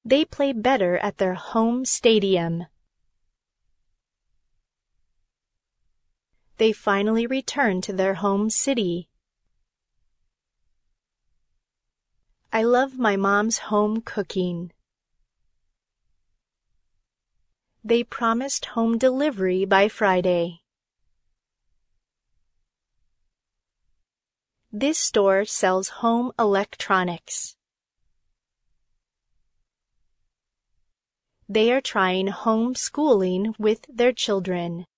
They play better at their home stadium. They finally return to their home city. I love my mom's home cooking. They promised home delivery by Friday. This store sells home electronics. They are trying homeschooling with their children.